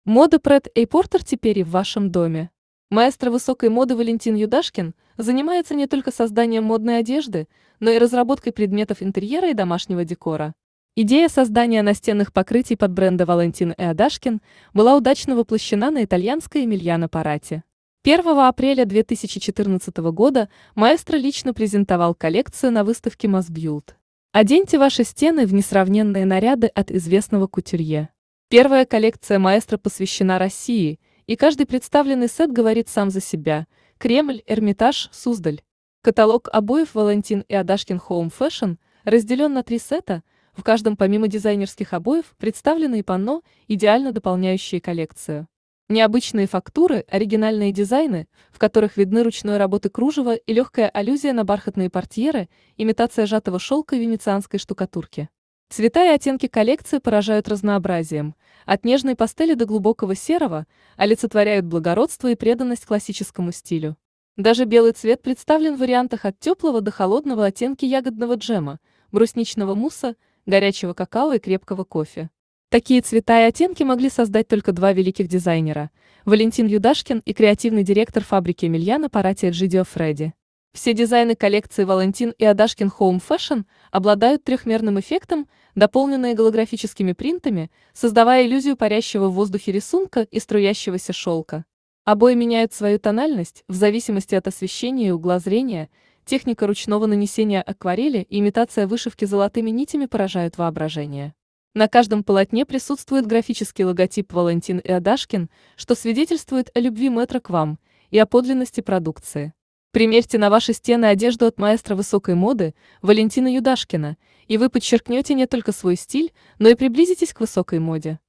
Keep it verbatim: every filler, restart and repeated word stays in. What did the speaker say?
Мода Прет и Портер теперь и в вашем доме. Маэстро высокой моды Валентин Юдашкин занимается не только созданием модной одежды, но и разработкой предметов интерьера и домашнего декора. Идея создания настенных покрытий под бренда Валентин и Адашкин была удачно воплощена на итальянской Эмильяно Парати. первого апреля две тысячи четырнадцатого года маэстро лично презентовал коллекцию на выставке Мосбьюлд. Оденьте ваши стены в несравненные наряды от известного кутюрье. Первая коллекция маэстро посвящена России, и каждый представленный сет говорит сам за себя. Кремль, Эрмитаж, Суздаль. Каталог обоев Валентин и Адашкин Home Fashion разделен на три сета, в каждом помимо дизайнерских обоев представлены и панно, идеально дополняющие коллекцию. Необычные фактуры, оригинальные дизайны, в которых видны ручной работы кружева и легкая аллюзия на бархатные портьеры, имитация сжатого шелка и венецианской штукатурки. Цвета и оттенки коллекции поражают разнообразием, от нежной пастели до глубокого серого, олицетворяют благородство и преданность классическому стилю. Даже белый цвет представлен в вариантах от теплого до холодного оттенки ягодного джема, брусничного мусса, горячего какао и крепкого кофе. Такие цвета и оттенки могли создать только два великих дизайнера – Валентин Юдашкин и креативный директор фабрики Эмильяно Парати Эджидио Фредди. Все дизайны коллекции Валентин и Адашкин Home Fashion обладают трехмерным эффектом, дополненные голографическими принтами, создавая иллюзию парящего в воздухе рисунка и струящегося шелка. Обои меняют свою тональность в зависимости от освещения и угла зрения, техника ручного нанесения акварели и имитация вышивки золотыми нитями поражают воображение. На каждом полотне присутствует графический логотип Валентин и Адашкин, что свидетельствует о любви мэтра к вам и о подлинности продукции. Примерьте на ваши стены одежду от маэстро высокой моды Валентина Юдашкина, и вы подчеркнете не только свой стиль, но и приблизитесь к высокой моде.